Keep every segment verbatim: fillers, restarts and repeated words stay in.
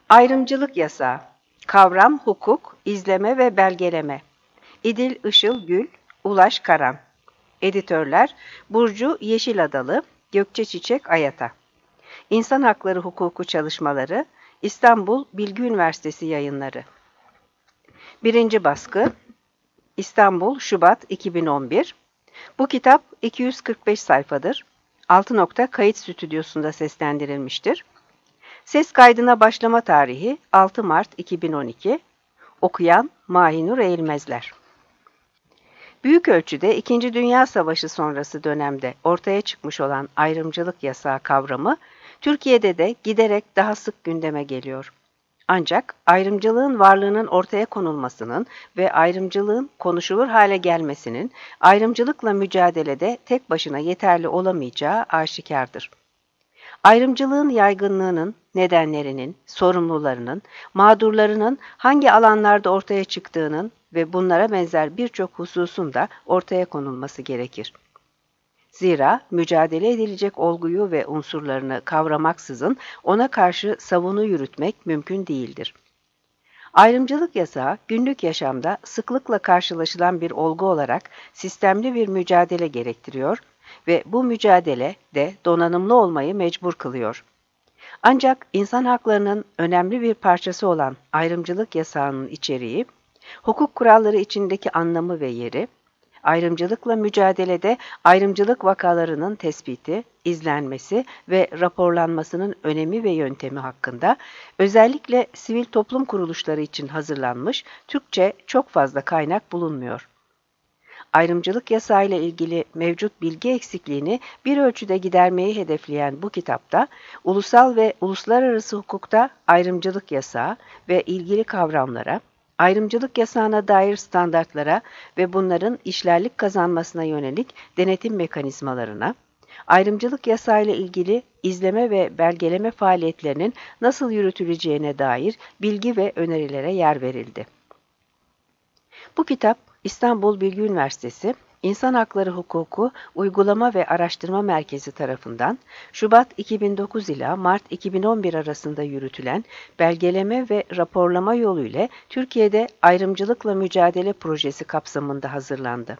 Ayrımcılık yasağı. Kavram, hukuk, izleme ve belgeleme. İdil Işıl Gül, Ulaş Karan. Editörler Burcu Yeşiladalı, Gökçe Çiçek Ayata. İnsan Hakları Hukuku Çalışmaları, İstanbul Bilgi Üniversitesi Yayınları. Birinci baskı, İstanbul, Şubat iki bin on bir. Bu kitap iki yüz kırk beş sayfadır. Altı nokta Kayıt Stüdyosu'nda seslendirilmiştir. Ses kaydına başlama tarihi altı Mart iki bin on iki. Okuyan Mahinur Eğilmezler. Büyük ölçüde İkinci Dünya Savaşı sonrası dönemde ortaya çıkmış olan ayrımcılık yasağı kavramı, Türkiye'de de giderek daha sık gündeme geliyor. Ancak ayrımcılığın varlığının ortaya konulmasının ve ayrımcılığın konuşulur hale gelmesinin ayrımcılıkla mücadelede tek başına yeterli olamayacağı aşikardır. Ayrımcılığın yaygınlığının, nedenlerinin, sorumlularının, mağdurlarının hangi alanlarda ortaya çıktığının ve bunlara benzer birçok hususun da ortaya konulması gerekir. Zira mücadele edilecek olguyu ve unsurlarını kavramaksızın ona karşı savunu yürütmek mümkün değildir. Ayrımcılık yasağı günlük yaşamda sıklıkla karşılaşılan bir olgu olarak sistemli bir mücadele gerektiriyor ve bu mücadele de donanımlı olmayı mecbur kılıyor. Ancak insan haklarının önemli bir parçası olan ayrımcılık yasağının içeriği, hukuk kuralları içindeki anlamı ve yeri, ayrımcılıkla mücadelede ayrımcılık vakalarının tespiti, izlenmesi ve raporlanmasının önemi ve yöntemi hakkında özellikle sivil toplum kuruluşları için hazırlanmış Türkçe çok fazla kaynak bulunmuyor. Ayrımcılık yasağı ile ilgili mevcut bilgi eksikliğini bir ölçüde gidermeyi hedefleyen bu kitapta, ulusal ve uluslararası hukukta ayrımcılık yasağı ve ilgili kavramlara, ayrımcılık yasağına dair standartlara ve bunların işlerlik kazanmasına yönelik denetim mekanizmalarına, ayrımcılık yasağı ile ilgili izleme ve belgeleme faaliyetlerinin nasıl yürütüleceğine dair bilgi ve önerilere yer verildi. Bu kitap, İstanbul Bilgi Üniversitesi İnsan Hakları Hukuku Uygulama ve Araştırma Merkezi tarafından Şubat iki bin dokuz ila Mart iki bin on bir arasında yürütülen belgeleme ve raporlama yoluyla Türkiye'de ayrımcılıkla mücadele projesi kapsamında hazırlandı.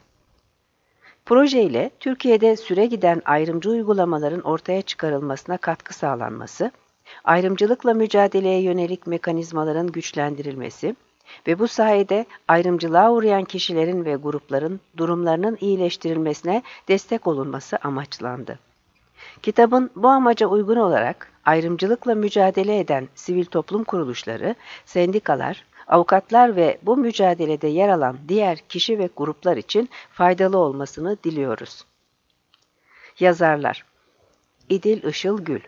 Proje ile Türkiye'de süregiden ayrımcı uygulamaların ortaya çıkarılmasına katkı sağlanması, ayrımcılıkla mücadeleye yönelik mekanizmaların güçlendirilmesi ve bu sayede ayrımcılığa uğrayan kişilerin ve grupların durumlarının iyileştirilmesine destek olunması amaçlandı. Kitabın bu amaca uygun olarak ayrımcılıkla mücadele eden sivil toplum kuruluşları, sendikalar, avukatlar ve bu mücadelede yer alan diğer kişi ve gruplar için faydalı olmasını diliyoruz. Yazarlar: İdil Işıl Gül.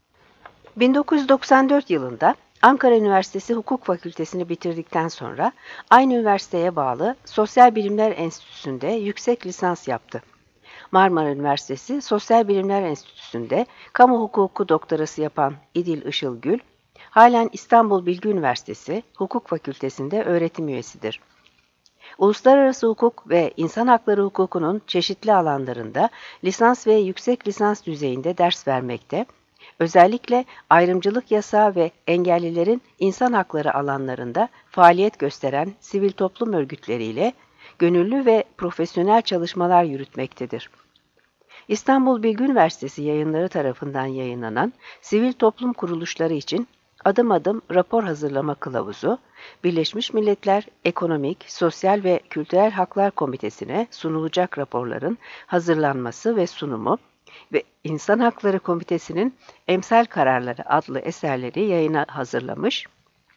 bin dokuz yüz doksan dört yılında Ankara Üniversitesi Hukuk Fakültesini bitirdikten sonra aynı üniversiteye bağlı Sosyal Bilimler Enstitüsü'nde yüksek lisans yaptı. Marmara Üniversitesi Sosyal Bilimler Enstitüsü'nde kamu hukuku doktorası yapan İdil Işıl Gül, halen İstanbul Bilgi Üniversitesi Hukuk Fakültesi'nde öğretim üyesidir. Uluslararası hukuk ve insan hakları hukukunun çeşitli alanlarında lisans ve yüksek lisans düzeyinde ders vermekte, özellikle ayrımcılık yasağı ve engellilerin insan hakları alanlarında faaliyet gösteren sivil toplum örgütleriyle gönüllü ve profesyonel çalışmalar yürütmektedir. İstanbul Bilgi Üniversitesi Yayınları tarafından yayınlanan Sivil Toplum Kuruluşları için Adım Adım Rapor Hazırlama Kılavuzu, Birleşmiş Milletler Ekonomik, Sosyal ve Kültürel Haklar Komitesi'ne sunulacak raporların hazırlanması ve sunumu ve İnsan Hakları Komitesi'nin Emsal Kararları adlı eserleri yayına hazırlamış,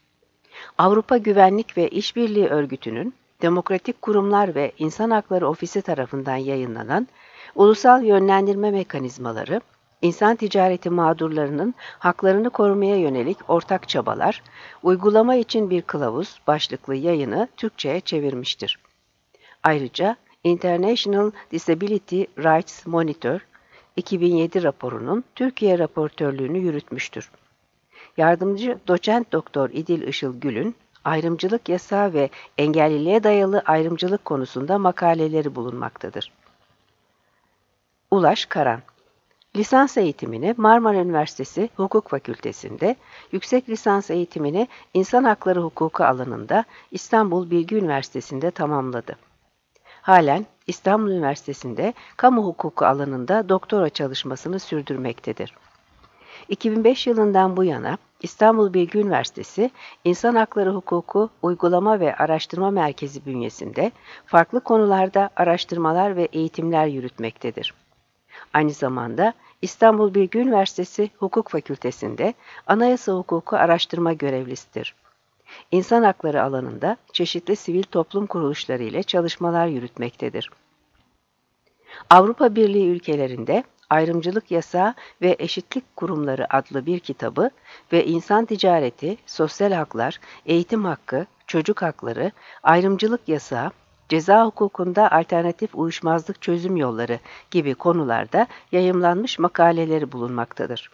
Avrupa Güvenlik ve İşbirliği Örgütü'nün Demokratik Kurumlar ve İnsan Hakları Ofisi tarafından yayınlanan Ulusal Yönlendirme Mekanizmaları, İnsan ticareti mağdurlarının haklarını korumaya yönelik ortak çabalar, uygulama için bir kılavuz başlıklı yayını Türkçe'ye çevirmiştir. Ayrıca International Disability Rights Monitor iki bin yedi raporunun Türkiye raportörlüğünü yürütmüştür. Yardımcı doçent doktor İdil Işıl Gül'ün ayrımcılık yasağı ve engelliliğe dayalı ayrımcılık konusunda makaleleri bulunmaktadır. Ulaş Karan. Lisans eğitimini Marmara Üniversitesi Hukuk Fakültesi'nde, yüksek lisans eğitimini İnsan Hakları Hukuku alanında İstanbul Bilgi Üniversitesi'nde tamamladı. Halen İstanbul Üniversitesi'nde kamu hukuku alanında doktora çalışmasını sürdürmektedir. iki bin beş yılından bu yana İstanbul Bilgi Üniversitesi İnsan Hakları Hukuku Uygulama ve Araştırma Merkezi bünyesinde farklı konularda araştırmalar ve eğitimler yürütmektedir. Aynı zamanda İstanbul Bilgi Üniversitesi Hukuk Fakültesi'nde Anayasa Hukuku Araştırma Görevlisidir. İnsan hakları alanında çeşitli sivil toplum kuruluşları ile çalışmalar yürütmektedir. Avrupa Birliği ülkelerinde Ayrımcılık Yasağı ve Eşitlik Kurumları adlı bir kitabı ve insan ticareti, sosyal haklar, eğitim hakkı, çocuk hakları, ayrımcılık yasağı, ceza hukukunda alternatif uyuşmazlık çözüm yolları gibi konularda yayımlanmış makaleleri bulunmaktadır.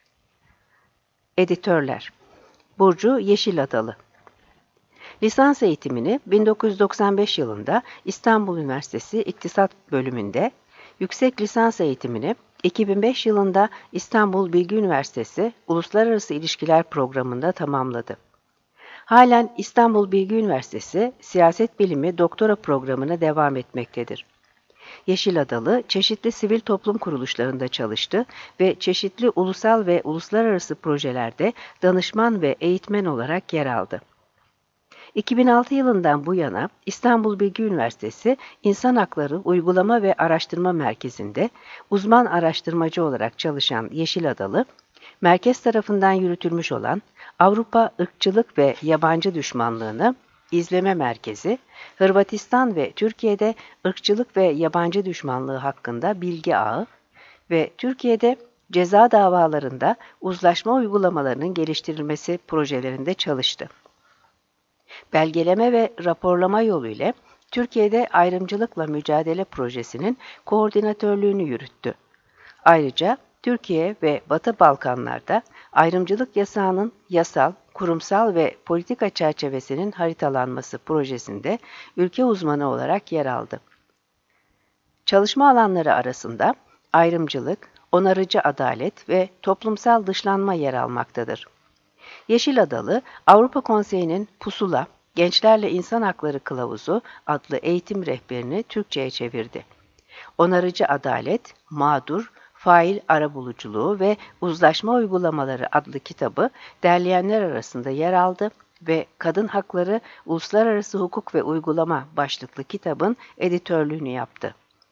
Editörler: Burcu Yeşiladalı. Lisans eğitimini bin dokuz yüz doksan beş yılında İstanbul Üniversitesi İktisat Bölümünde, yüksek lisans eğitimini iki bin beş yılında İstanbul Bilgi Üniversitesi Uluslararası İlişkiler Programı'nda tamamladı. Halen İstanbul Bilgi Üniversitesi Siyaset Bilimi Doktora Programı'na devam etmektedir. Yeşiladalı çeşitli sivil toplum kuruluşlarında çalıştı ve çeşitli ulusal ve uluslararası projelerde danışman ve eğitmen olarak yer aldı. iki bin altı yılından bu yana İstanbul Bilgi Üniversitesi İnsan Hakları Uygulama ve Araştırma Merkezi'nde uzman araştırmacı olarak çalışan Yeşiladalı, merkez tarafından yürütülmüş olan Avrupa Irkçılık ve Yabancı Düşmanlığını İzleme Merkezi, Hırvatistan ve Türkiye'de ırkçılık ve yabancı düşmanlığı hakkında bilgi ağı ve Türkiye'de ceza davalarında uzlaşma uygulamalarının geliştirilmesi projelerinde çalıştı. Belgeleme ve raporlama yoluyla Türkiye'de Ayrımcılıkla Mücadele Projesi'nin koordinatörlüğünü yürüttü. Ayrıca Türkiye ve Batı Balkanlar'da ayrımcılık yasağının yasal, kurumsal ve politika çerçevesinin haritalanması projesinde ülke uzmanı olarak yer aldı. Çalışma alanları arasında ayrımcılık, onarıcı adalet ve toplumsal dışlanma yer almaktadır. Yeşiladalı, Avrupa Konseyi'nin Pusula, Gençlerle İnsan Hakları Kılavuzu adlı eğitim rehberini Türkçe'ye çevirdi. Onarıcı Adalet, Mağdur, Fail Arabuluculuğu ve Uzlaşma Uygulamaları adlı kitabı derleyenler arasında yer aldı ve Kadın Hakları, Uluslararası Hukuk ve Uygulama başlıklı kitabın editörlüğünü yaptı.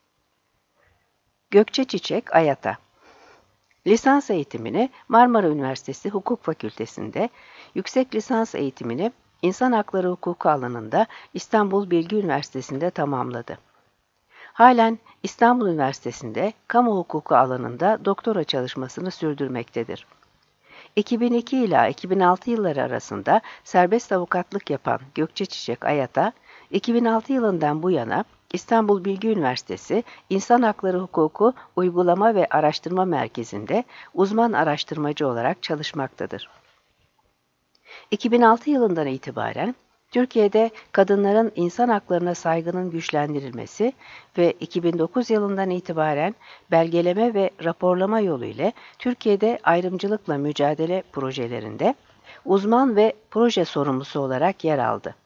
Gökçe Çiçek Ayata. Lisans eğitimini Marmara Üniversitesi Hukuk Fakültesi'nde, yüksek lisans eğitimini İnsan Hakları Hukuku alanında İstanbul Bilgi Üniversitesi'nde tamamladı. Halen İstanbul Üniversitesi'nde kamu hukuku alanında doktora çalışmasını sürdürmektedir. iki bin iki ila iki bin altı yılları arasında serbest avukatlık yapan Gökçe Çiçek Ayata, iki bin altı yılından bu yana İstanbul Bilgi Üniversitesi İnsan Hakları Hukuku Uygulama ve Araştırma Merkezi'nde uzman araştırmacı olarak çalışmaktadır. iki bin altı yılından itibaren Türkiye'de kadınların insan haklarına saygının güçlendirilmesi ve iki bin dokuz yılından itibaren belgeleme ve raporlama yolu ile Türkiye'de ayrımcılıkla mücadele projelerinde uzman ve proje sorumlusu olarak yer aldı.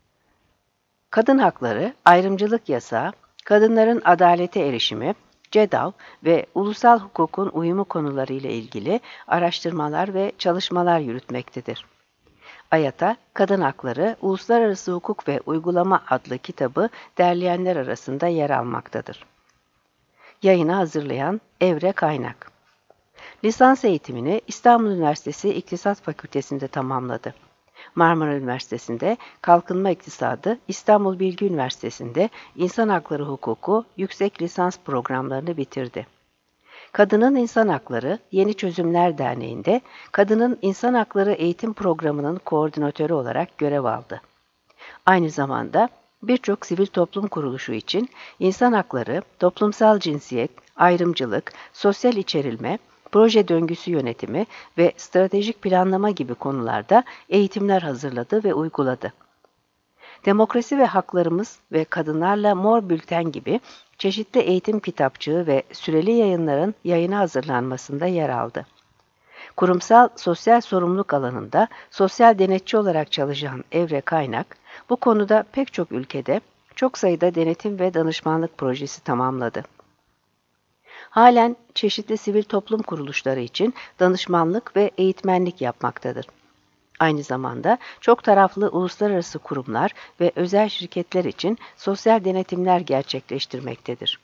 Kadın hakları, ayrımcılık yasağı, kadınların adalete erişimi, CEDAW ve ulusal hukukun uyumu konuları ile ilgili araştırmalar ve çalışmalar yürütmektedir. Ayata, Kadın Hakları, Uluslararası Hukuk ve Uygulama adlı kitabı derleyenler arasında yer almaktadır. Yayını hazırlayan Evre Kaynak. Lisans eğitimini İstanbul Üniversitesi İktisat Fakültesi'nde tamamladı. Marmara Üniversitesi'nde Kalkınma İktisadı, İstanbul Bilgi Üniversitesi'nde İnsan Hakları Hukuku yüksek lisans programlarını bitirdi. Kadının İnsan Hakları Yeni Çözümler Derneği'nde Kadının İnsan Hakları Eğitim Programı'nın koordinatörü olarak görev aldı. Aynı zamanda birçok sivil toplum kuruluşu için insan hakları, toplumsal cinsiyet, ayrımcılık, sosyal içerilme, proje döngüsü yönetimi ve stratejik planlama gibi konularda eğitimler hazırladı ve uyguladı. Demokrasi ve Haklarımız ve Kadınlarla Mor Bülten gibi çeşitli eğitim kitapçığı ve süreli yayınların yayına hazırlanmasında yer aldı. Kurumsal sosyal sorumluluk alanında sosyal denetçi olarak çalışan Evre Kaynak, bu konuda pek çok ülkede çok sayıda denetim ve danışmanlık projesi tamamladı. Halen çeşitli sivil toplum kuruluşları için danışmanlık ve eğitmenlik yapmaktadır. Aynı zamanda çok taraflı uluslararası kurumlar ve özel şirketler için sosyal denetimler gerçekleştirmektedir.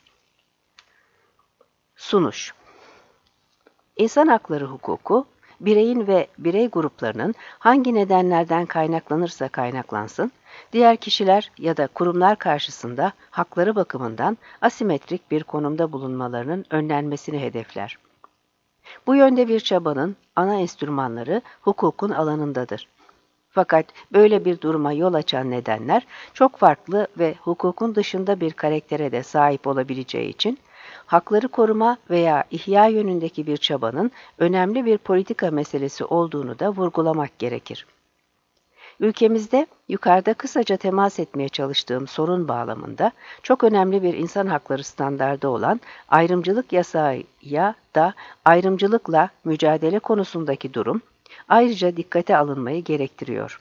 Sunuş İnsan hakları hukuku, bireyin ve birey gruplarının hangi nedenlerden kaynaklanırsa kaynaklansın, diğer kişiler ya da kurumlar karşısında hakları bakımından asimetrik bir konumda bulunmalarının önlenmesini hedefler. Bu yönde bir çabanın ana enstrümanları hukukun alanındadır. Fakat böyle bir duruma yol açan nedenler çok farklı ve hukukun dışında bir karaktere de sahip olabileceği için, hakları koruma veya ihya yönündeki bir çabanın önemli bir politika meselesi olduğunu da vurgulamak gerekir. Ülkemizde yukarıda kısaca temas etmeye çalıştığım sorun bağlamında çok önemli bir insan hakları standardı olan ayrımcılık yasağı ya da ayrımcılıkla mücadele konusundaki durum ayrıca dikkate alınmayı gerektiriyor.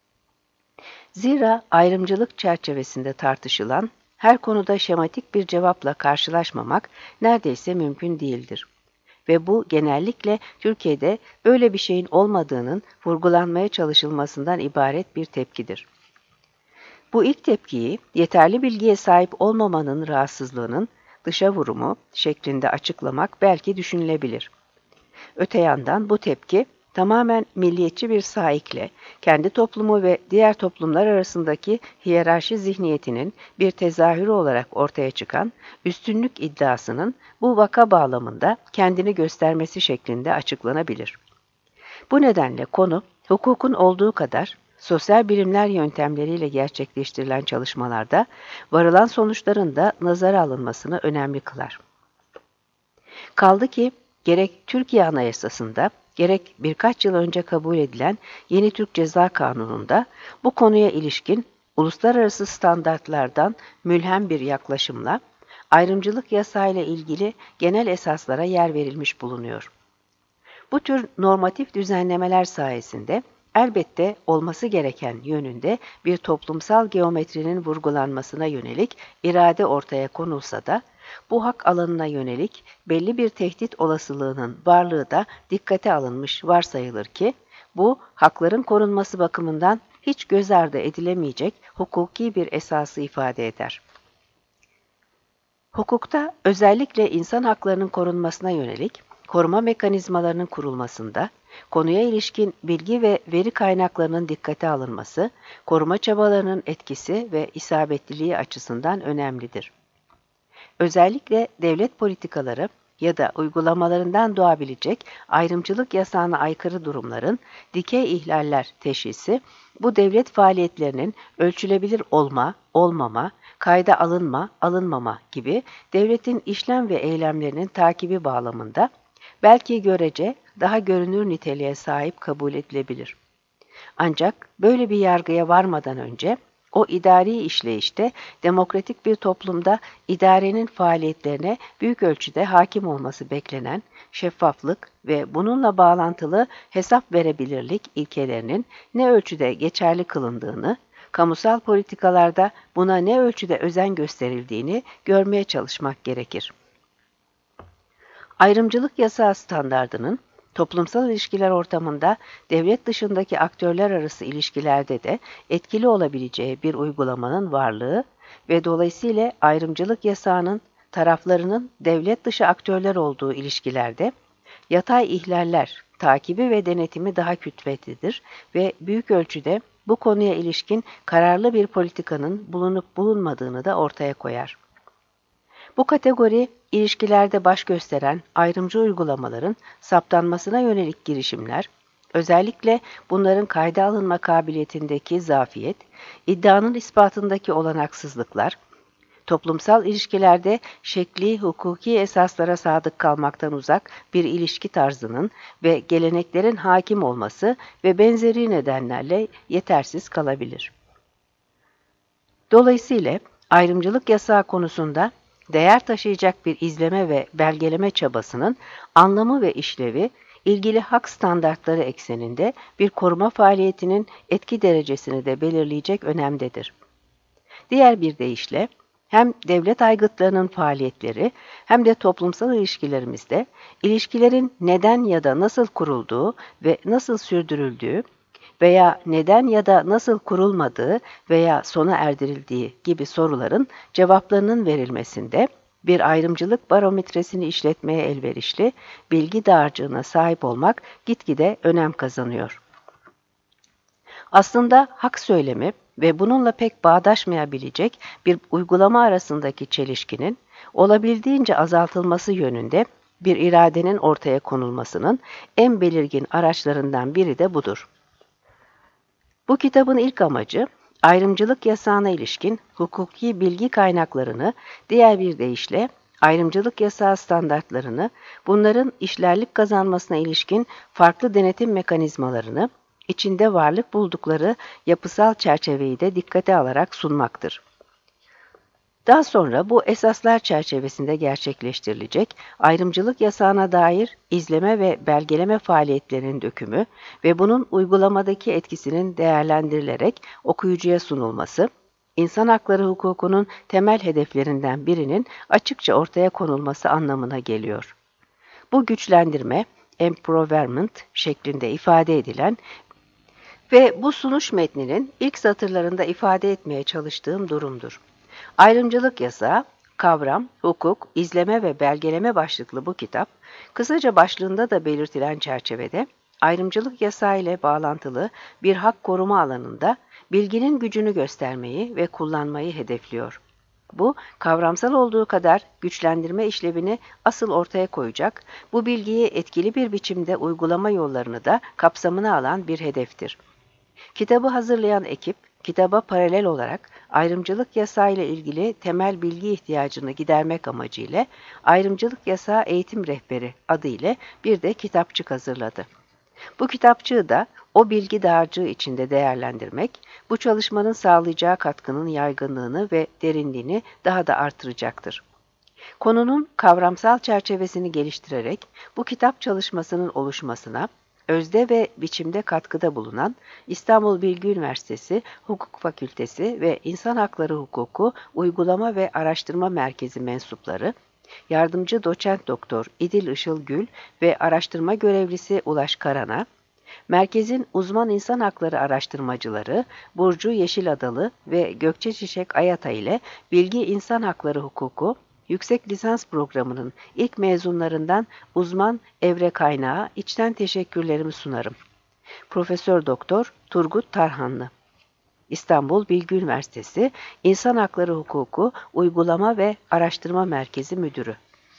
Zira ayrımcılık çerçevesinde tartışılan her konuda şematik bir cevapla karşılaşmamak neredeyse mümkün değildir. Ve bu genellikle Türkiye'de öyle bir şeyin olmadığının vurgulanmaya çalışılmasından ibaret bir tepkidir. Bu ilk tepkiyi yeterli bilgiye sahip olmamanın rahatsızlığının dışa vurumu şeklinde açıklamak belki düşünülebilir. Öte yandan bu tepki tamamen milliyetçi bir saikle, kendi toplumu ve diğer toplumlar arasındaki hiyerarşi zihniyetinin bir tezahürü olarak ortaya çıkan üstünlük iddiasının bu vaka bağlamında kendini göstermesi şeklinde açıklanabilir. Bu nedenle konu, hukukun olduğu kadar sosyal bilimler yöntemleriyle gerçekleştirilen çalışmalarda varılan sonuçların da nazara alınmasını önemli kılar. Kaldı ki gerek Türkiye Anayasası'nda, gerek birkaç yıl önce kabul edilen Yeni Türk Ceza Kanunu'nda bu konuya ilişkin uluslararası standartlardan mülhem bir yaklaşımla ayrımcılık yasayla ilgili genel esaslara yer verilmiş bulunuyor. Bu tür normatif düzenlemeler sayesinde elbette olması gereken yönünde bir toplumsal geometrinin vurgulanmasına yönelik irade ortaya konulsa da, bu hak alanına yönelik belli bir tehdit olasılığının varlığı da dikkate alınmış varsayılır ki, bu hakların korunması bakımından hiç göz ardı edilemeyecek hukuki bir esası ifade eder. Hukukta özellikle insan haklarının korunmasına yönelik koruma mekanizmalarının kurulmasında, konuya ilişkin bilgi ve veri kaynaklarının dikkate alınması, koruma çabalarının etkisi ve isabetliliği açısından önemlidir. Özellikle devlet politikaları ya da uygulamalarından doğabilecek ayrımcılık yasağına aykırı durumların dikey ihlaller teşhisi, bu devlet faaliyetlerinin ölçülebilir olma, olmama, kayda alınma, alınmama gibi devletin işlem ve eylemlerinin takibi bağlamında belki görece daha görünür niteliğe sahip kabul edilebilir. Ancak böyle bir yargıya varmadan önce o idari işleyişte demokratik bir toplumda idarenin faaliyetlerine büyük ölçüde hakim olması beklenen şeffaflık ve bununla bağlantılı hesap verebilirlik ilkelerinin ne ölçüde geçerli kılındığını, kamusal politikalarda buna ne ölçüde özen gösterildiğini görmeye çalışmak gerekir. Ayrımcılık yasağı standardının toplumsal ilişkiler ortamında devlet dışındaki aktörler arası ilişkilerde de etkili olabileceği bir uygulamanın varlığı ve dolayısıyla ayrımcılık yasağının taraflarının devlet dışı aktörler olduğu ilişkilerde yatay ihlaller, takibi ve denetimi daha külfetlidir ve büyük ölçüde bu konuya ilişkin kararlı bir politikanın bulunup bulunmadığını da ortaya koyar. Bu kategori, ilişkilerde baş gösteren ayrımcı uygulamaların saptanmasına yönelik girişimler, özellikle bunların kayda alınma kabiliyetindeki zafiyet, iddianın ispatındaki olanaksızlıklar, toplumsal ilişkilerde şekli hukuki esaslara sadık kalmaktan uzak bir ilişki tarzının ve geleneklerin hakim olması ve benzeri nedenlerle yetersiz kalabilir. Dolayısıyla ayrımcılık yasağı konusunda değer taşıyacak bir izleme ve belgeleme çabasının anlamı ve işlevi, ilgili hak standartları ekseninde bir koruma faaliyetinin etki derecesini de belirleyecek önemdedir. Diğer bir deyişle, hem devlet aygıtlarının faaliyetleri hem de toplumsal ilişkilerimizde ilişkilerin neden ya da nasıl kurulduğu ve nasıl sürdürüldüğü veya neden ya da nasıl kurulmadığı veya sona erdirildiği gibi soruların cevaplarının verilmesinde bir ayrımcılık barometresini işletmeye elverişli bilgi dağarcığına sahip olmak gitgide önem kazanıyor. Aslında hak söylemi ve bununla pek bağdaşmayabilecek bir uygulama arasındaki çelişkinin olabildiğince azaltılması yönünde bir iradenin ortaya konulmasının en belirgin araçlarından biri de budur. Bu kitabın ilk amacı, ayrımcılık yasağına ilişkin hukuki bilgi kaynaklarını, diğer bir deyişle ayrımcılık yasağı standartlarını, bunların işlerlik kazanmasına ilişkin farklı denetim mekanizmalarını, içinde varlık buldukları yapısal çerçeveyi de dikkate alarak sunmaktır. Daha sonra bu esaslar çerçevesinde gerçekleştirilecek ayrımcılık yasağına dair izleme ve belgeleme faaliyetlerinin dökümü ve bunun uygulamadaki etkisinin değerlendirilerek okuyucuya sunulması, insan hakları hukukunun temel hedeflerinden birinin açıkça ortaya konulması anlamına geliyor. Bu güçlendirme, empowerment şeklinde ifade edilen ve bu sunuş metninin ilk satırlarında ifade etmeye çalıştığım durumdur. Ayrımcılık yasağı, kavram, hukuk, izleme ve belgeleme başlıklı bu kitap, kısaca başlığında da belirtilen çerçevede, ayrımcılık yasağı ile bağlantılı bir hak koruma alanında bilginin gücünü göstermeyi ve kullanmayı hedefliyor. Bu, kavramsal olduğu kadar güçlendirme işlevini asıl ortaya koyacak, bu bilgiyi etkili bir biçimde uygulama yollarını da kapsamına alan bir hedeftir. Kitabı hazırlayan ekip, kitaba paralel olarak ayrımcılık yasağı ile ilgili temel bilgi ihtiyacını gidermek amacıyla Ayrımcılık Yasağı Eğitim Rehberi adı ile bir de kitapçık hazırladı. Bu kitapçığı da o bilgi dağarcığı içinde değerlendirmek, bu çalışmanın sağlayacağı katkının yaygınlığını ve derinliğini daha da artıracaktır. Konunun kavramsal çerçevesini geliştirerek bu kitap çalışmasının oluşmasına, özde ve biçimde katkıda bulunan İstanbul Bilgi Üniversitesi Hukuk Fakültesi ve İnsan Hakları Hukuku Uygulama ve Araştırma Merkezi mensupları, yardımcı doçent doktor İdil Işıl Gül ve araştırma görevlisi Ulaş Karan'a, merkezin uzman insan hakları araştırmacıları Burcu Yeşiladalı ve Gökçe Çiçek Ayata ile Bilgi İnsan Hakları Hukuku Yüksek Lisans Programı'nın ilk mezunlarından uzman Evre Kaynağı içten teşekkürlerimi sunarım. Profesör Doktor Turgut Tarhanlı, İstanbul Bilgi Üniversitesi İnsan Hakları Hukuku Uygulama ve Araştırma Merkezi Müdürü.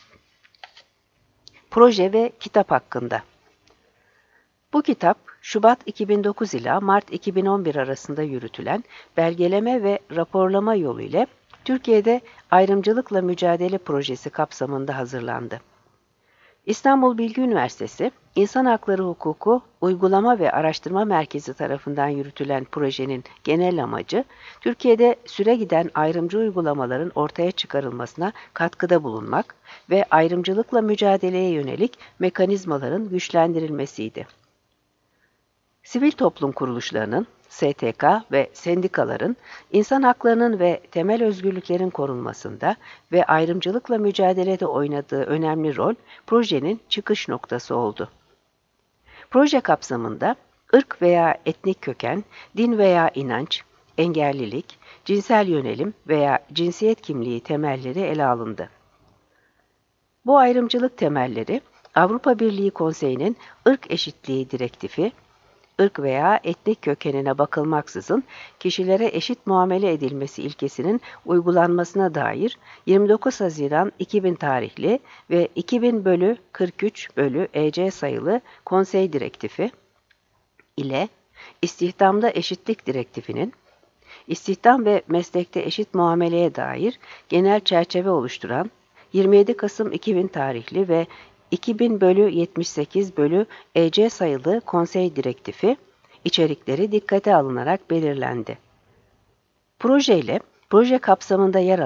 Proje ve kitap hakkında. Bu kitap, Şubat iki bin dokuz ila Mart iki bin on bir arasında yürütülen belgeleme ve raporlama yolu ile Türkiye'de ayrımcılıkla mücadele projesi kapsamında hazırlandı. İstanbul Bilgi Üniversitesi, İnsan Hakları Hukuku Uygulama ve Araştırma Merkezi tarafından yürütülen projenin genel amacı, Türkiye'de süregiden ayrımcı uygulamaların ortaya çıkarılmasına katkıda bulunmak ve ayrımcılıkla mücadeleye yönelik mekanizmaların güçlendirilmesiydi. Sivil toplum kuruluşlarının, S T K ve sendikaların insan haklarının ve temel özgürlüklerin korunmasında ve ayrımcılıkla mücadelede oynadığı önemli rol projenin çıkış noktası oldu. Proje kapsamında ırk veya etnik köken, din veya inanç, engellilik, cinsel yönelim veya cinsiyet kimliği temelleri ele alındı. Bu ayrımcılık temelleri Avrupa Birliği Konseyi'nin ırk eşitliği direktifi, ırk veya etnik kökenine bakılmaksızın kişilere eşit muamele edilmesi ilkesinin uygulanmasına dair yirmi dokuz Haziran iki bin tarihli ve iki bin bölü kırk üç bölü E C sayılı Konsey Direktifi ile İstihdamda Eşitlik Direktifinin, istihdam ve meslekte eşit muameleye dair genel çerçeve oluşturan yirmi yedi Kasım iki bin tarihli ve iki bin bölü yetmiş sekiz bölü E C sayılı Konsey Direktifi içerikleri dikkate alınarak belirlendi. Projeyle, proje kapsamında yer alan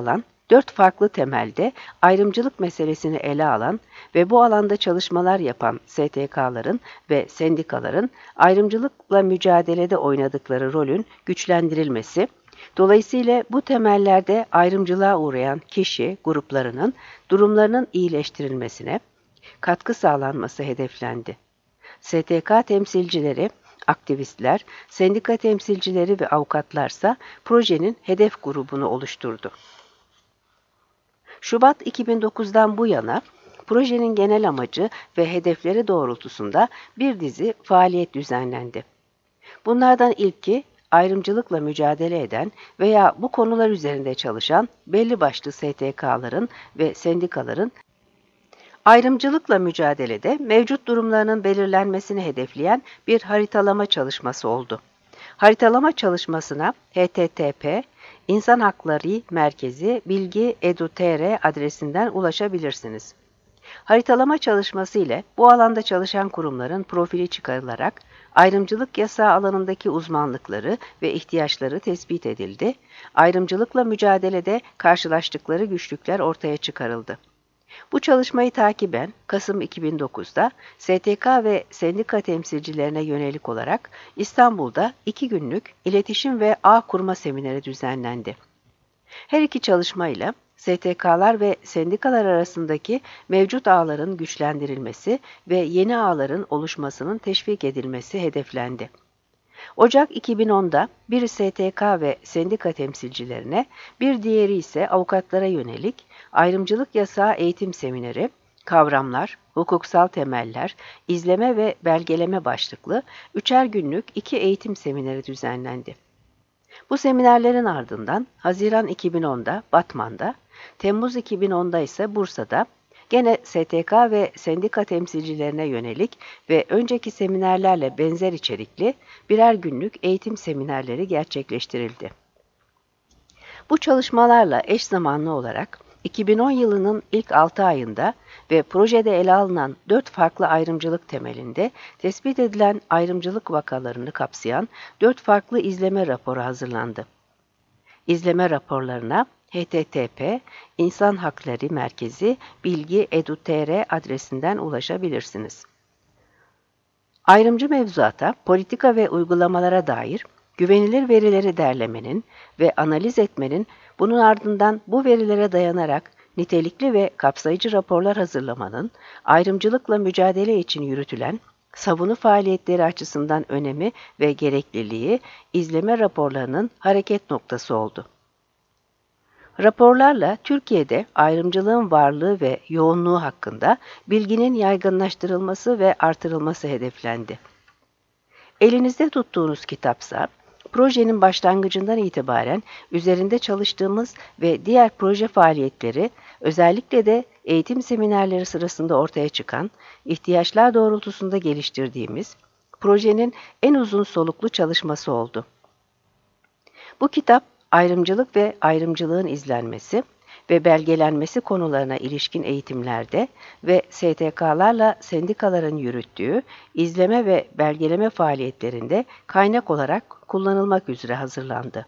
dört farklı temelde ayrımcılık meselesini ele alan ve bu alanda çalışmalar yapan S T K'ların ve sendikaların ayrımcılıkla mücadelede oynadıkları rolün güçlendirilmesi, dolayısıyla bu temellerde ayrımcılığa uğrayan kişi gruplarının durumlarının iyileştirilmesine katkı sağlanması hedeflendi. S T K temsilcileri, aktivistler, sendika temsilcileri ve avukatlarsa projenin hedef grubunu oluşturdu. Şubat iki bin dokuzdan bu yana projenin genel amacı ve hedefleri doğrultusunda bir dizi faaliyet düzenlendi. Bunlardan ilki ayrımcılıkla mücadele eden veya bu konular üzerinde çalışan belli başlı S T K'ların ve sendikaların ayrımcılıkla mücadelede mevcut durumlarının belirlenmesini hedefleyen bir haritalama çalışması oldu. Haritalama çalışmasına H T T P İnsan Hakları Merkezi Bilgi Edu nokta T R adresinden ulaşabilirsiniz. Haritalama çalışması ile bu alanda çalışan kurumların profili çıkarılarak ayrımcılık yasağı alanındaki uzmanlıkları ve ihtiyaçları tespit edildi, ayrımcılıkla mücadelede karşılaştıkları güçlükler ortaya çıkarıldı. Bu çalışmayı takiben Kasım iki bin dokuzda S T K ve sendika temsilcilerine yönelik olarak İstanbul'da iki günlük iletişim ve ağ kurma semineri düzenlendi. Her iki çalışmayla S T K'lar ve sendikalar arasındaki mevcut ağların güçlendirilmesi ve yeni ağların oluşmasının teşvik edilmesi hedeflendi. Ocak iki bin onda bir S T K ve sendika temsilcilerine, bir diğeri ise avukatlara yönelik ayrımcılık yasağı eğitim semineri, kavramlar, hukuksal temeller, izleme ve belgeleme başlıklı üçer günlük iki eğitim semineri düzenlendi. Bu seminerlerin ardından Haziran iki bin onda Batman'da, Temmuz iki bin onda ise Bursa'da gene S T K ve sendika temsilcilerine yönelik ve önceki seminerlerle benzer içerikli birer günlük eğitim seminerleri gerçekleştirildi. Bu çalışmalarla eş zamanlı olarak iki bin on yılının ilk altı ayında ve projede ele alınan dört farklı ayrımcılık temelinde tespit edilen ayrımcılık vakalarını kapsayan dört farklı izleme raporu hazırlandı. İzleme raporlarına H T T P İnsan Hakları Merkezi Bilgi Edu nokta T R adresinden ulaşabilirsiniz. Ayrımcı mevzuata, politika ve uygulamalara dair güvenilir verileri derlemenin ve analiz etmenin, bunun ardından bu verilere dayanarak nitelikli ve kapsayıcı raporlar hazırlamanın, ayrımcılıkla mücadele için yürütülen savunu faaliyetleri açısından önemi ve gerekliliği izleme raporlarının hareket noktası oldu. Raporlarla Türkiye'de ayrımcılığın varlığı ve yoğunluğu hakkında bilginin yaygınlaştırılması ve artırılması hedeflendi. Elinizde tuttuğunuz kitapsa, projenin başlangıcından itibaren üzerinde çalıştığımız ve diğer proje faaliyetleri, özellikle de eğitim seminerleri sırasında ortaya çıkan, ihtiyaçlar doğrultusunda geliştirdiğimiz projenin en uzun soluklu çalışması oldu. Bu kitap, ayrımcılık ve ayrımcılığın izlenmesi ve belgelenmesi konularına ilişkin eğitimlerde ve S T K'larla sendikaların yürüttüğü izleme ve belgeleme faaliyetlerinde kaynak olarak kullanılmak üzere hazırlandı.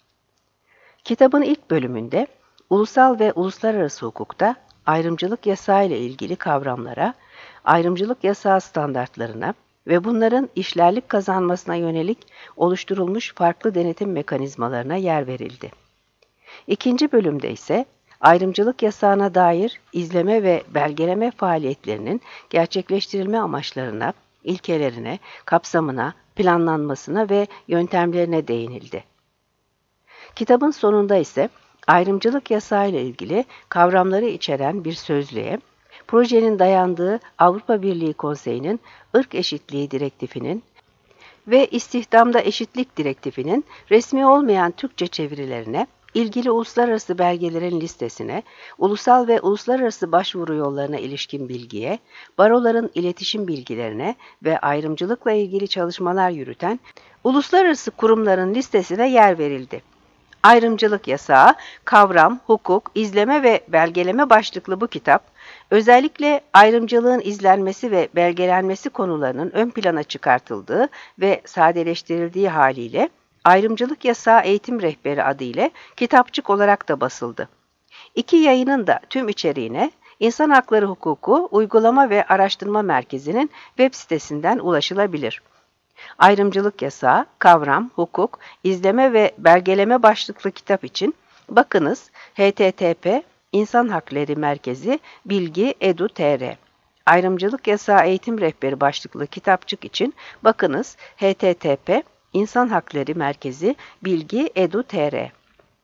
Kitabın ilk bölümünde ulusal ve uluslararası hukukta ayrımcılık yasağı ile ilgili kavramlara, ayrımcılık yasağı standartlarına ve bunların işlerlik kazanmasına yönelik oluşturulmuş farklı denetim mekanizmalarına yer verildi. İkinci bölümde ise ayrımcılık yasağına dair izleme ve belgeleme faaliyetlerinin gerçekleştirilme amaçlarına, ilkelerine, kapsamına, planlanmasına ve yöntemlerine değinildi. Kitabın sonunda ise ayrımcılık yasağı ile ilgili kavramları içeren bir sözlüğe, projenin dayandığı Avrupa Birliği Konseyi'nin ırk eşitliği direktifinin ve istihdamda eşitlik direktifinin resmi olmayan Türkçe çevirilerine, ilgili uluslararası belgelerin listesine, ulusal ve uluslararası başvuru yollarına ilişkin bilgiye, baroların iletişim bilgilerine ve ayrımcılıkla ilgili çalışmalar yürüten uluslararası kurumların listesine yer verildi. Ayrımcılık yasağı, kavram, hukuk, izleme ve belgeleme başlıklı bu kitap, özellikle ayrımcılığın izlenmesi ve belgelenmesi konularının ön plana çıkartıldığı ve sadeleştirildiği haliyle Ayrımcılık Yasağı Eğitim Rehberi adıyla kitapçık olarak da basıldı. İki yayının da tüm içeriğine İnsan Hakları Hukuku Uygulama ve Araştırma Merkezi'nin web sitesinden ulaşılabilir. Ayrımcılık Yasağı, Kavram, Hukuk, İzleme ve Belgeleme başlıklı kitap için bakınız h t t p İnsan Hakları Merkezi Bilgi Edu nokta t r. Ayrımcılık Yasağı Eğitim Rehberi başlıklı kitapçık için bakınız h t t p İnsan Hakları Merkezi Bilgi Edu nokta t r.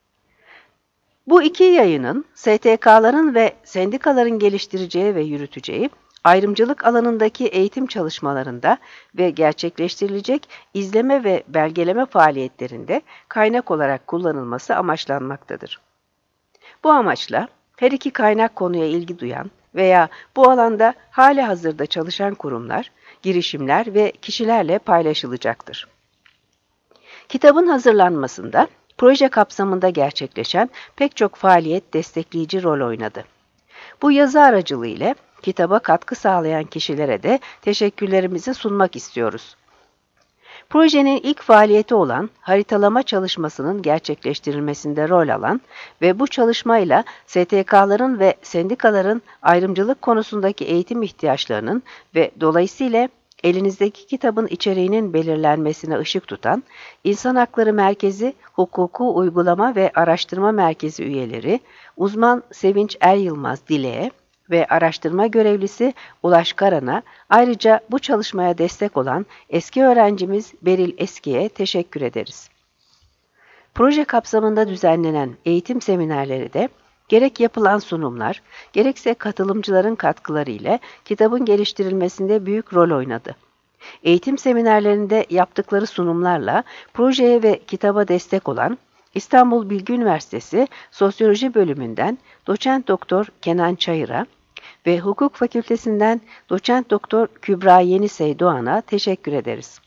Bu iki yayının S T K'ların ve sendikaların geliştireceği ve yürüteceği ayrımcılık alanındaki eğitim çalışmalarında ve gerçekleştirilecek izleme ve belgeleme faaliyetlerinde kaynak olarak kullanılması amaçlanmaktadır. Bu amaçla her iki kaynak konuya ilgi duyan veya bu alanda halihazırda çalışan kurumlar, girişimler ve kişilerle paylaşılacaktır. Kitabın hazırlanmasında proje kapsamında gerçekleşen pek çok faaliyet destekleyici rol oynadı. Bu yazı aracılığıyla kitaba katkı sağlayan kişilere de teşekkürlerimizi sunmak istiyoruz. Projenin ilk faaliyeti olan haritalama çalışmasının gerçekleştirilmesinde rol alan ve bu çalışmayla S T K'ların ve sendikaların ayrımcılık konusundaki eğitim ihtiyaçlarının ve dolayısıyla elinizdeki kitabın içeriğinin belirlenmesine ışık tutan İnsan Hakları Merkezi Hukuku Uygulama ve Araştırma Merkezi üyeleri, uzman Sevinç Er Yılmaz Dile'ye ve araştırma görevlisi Ulaş Karan'a, ayrıca bu çalışmaya destek olan eski öğrencimiz Beril Eski'ye teşekkür ederiz. Proje kapsamında düzenlenen eğitim seminerleri de gerek yapılan sunumlar, gerekse katılımcıların katkıları ile kitabın geliştirilmesinde büyük rol oynadı. Eğitim seminerlerinde yaptıkları sunumlarla projeye ve kitaba destek olan İstanbul Bilgi Üniversitesi Sosyoloji Bölümünden Doçent Doktor Kenan Çayır'a ve Hukuk Fakültesinden Doçent Doktor Kübra Yenisey Doğan'a teşekkür ederiz.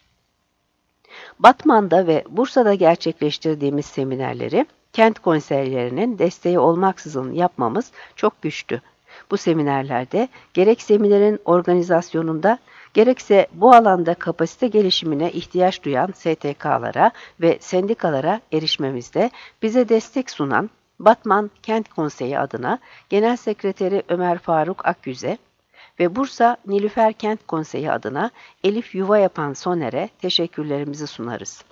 Batman'da ve Bursa'da gerçekleştirdiğimiz seminerleri kent konseylerinin desteği olmaksızın yapmamız çok güçtü. Bu seminerlerde gerek seminerin organizasyonunda gerekse bu alanda kapasite gelişimine ihtiyaç duyan S T K'lara ve sendikalara erişmemizde bize destek sunan Batman Kent Konseyi adına Genel Sekreteri Ömer Faruk Akyüze ve Bursa Nilüfer Kent Konseyi adına Elif Yuvayapan Soner'e teşekkürlerimizi sunarız.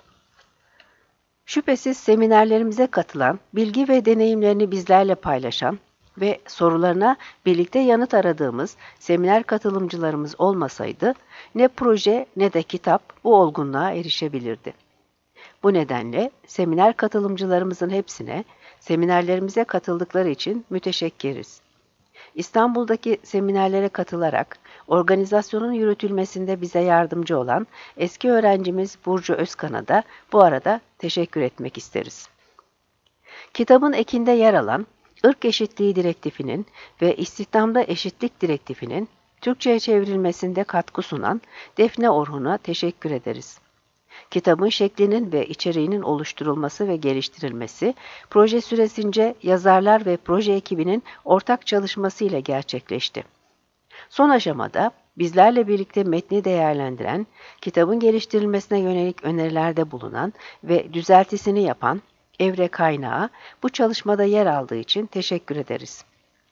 Şüphesiz seminerlerimize katılan, bilgi ve deneyimlerini bizlerle paylaşan ve sorularına birlikte yanıt aradığımız seminer katılımcılarımız olmasaydı ne proje ne de kitap bu olgunluğa erişebilirdi. Bu nedenle seminer katılımcılarımızın hepsine seminerlerimize katıldıkları için müteşekkiriz. İstanbul'daki seminerlere katılarak organizasyonun yürütülmesinde bize yardımcı olan eski öğrencimiz Burcu Özkan'a da bu arada teşekkür etmek isteriz. Kitabın ekinde yer alan Irk Eşitliği Direktifinin ve İstihdamda Eşitlik Direktifinin Türkçe'ye çevrilmesinde katkı sunan Defne Orhun'a teşekkür ederiz. Kitabın şeklinin ve içeriğinin oluşturulması ve geliştirilmesi, proje süresince yazarlar ve proje ekibinin ortak çalışmasıyla gerçekleşti. Son aşamada bizlerle birlikte metni değerlendiren, kitabın geliştirilmesine yönelik önerilerde bulunan ve düzeltisini yapan Evre Kaynağı bu çalışmada yer aldığı için teşekkür ederiz.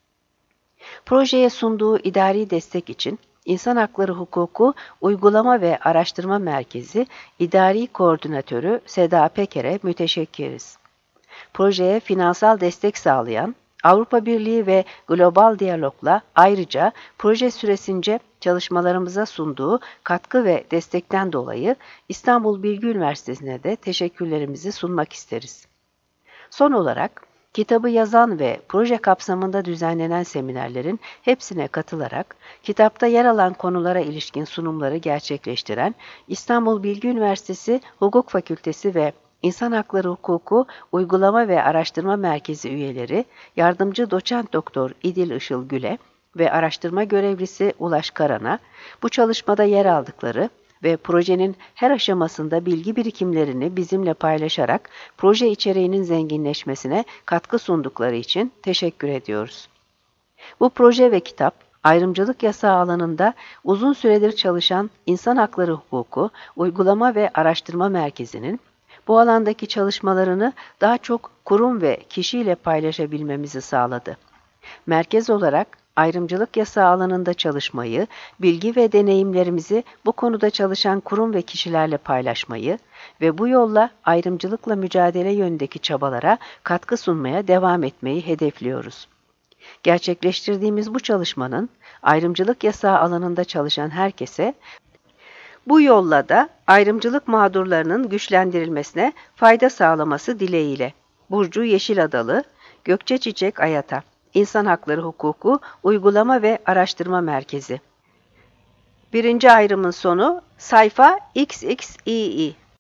Projeye sunduğu idari destek için İnsan Hakları Hukuku Uygulama ve Araştırma Merkezi İdari Koordinatörü Seda Peker'e müteşekkiriz. Projeye finansal destek sağlayan Avrupa Birliği ve Global Diyalog'la ayrıca proje süresince çalışmalarımıza sunduğu katkı ve destekten dolayı İstanbul Bilgi Üniversitesi'ne de teşekkürlerimizi sunmak isteriz. Son olarak kitabı yazan ve proje kapsamında düzenlenen seminerlerin hepsine katılarak kitapta yer alan konulara ilişkin sunumları gerçekleştiren İstanbul Bilgi Üniversitesi Hukuk Fakültesi ve İnsan Hakları Hukuku Uygulama ve Araştırma Merkezi üyeleri Yardımcı Doçent Doktor İdil Işıl Gül'e ve araştırma görevlisi Ulaş Karan'a bu çalışmada yer aldıkları ve projenin her aşamasında bilgi birikimlerini bizimle paylaşarak proje içeriğinin zenginleşmesine katkı sundukları için teşekkür ediyoruz. Bu proje ve kitap, ayrımcılık yasağı alanında uzun süredir çalışan İnsan Hakları Hukuku Uygulama ve Araştırma Merkezi'nin bu alandaki çalışmalarını daha çok kurum ve kişiyle paylaşabilmemizi sağladı. Merkez olarak ayrımcılık yasağı alanında çalışmayı, bilgi ve deneyimlerimizi bu konuda çalışan kurum ve kişilerle paylaşmayı ve bu yolla ayrımcılıkla mücadele yönündeki çabalara katkı sunmaya devam etmeyi hedefliyoruz. Gerçekleştirdiğimiz bu çalışmanın ayrımcılık yasağı alanında çalışan herkese, bu yolla da ayrımcılık mağdurlarının güçlendirilmesine fayda sağlaması dileğiyle. Burcu Yeşiladalı, Gökçe Çiçek Ayata, İnsan Hakları Hukuku Uygulama ve Araştırma Merkezi. Birinci ayrımın sonu sayfa X X I I.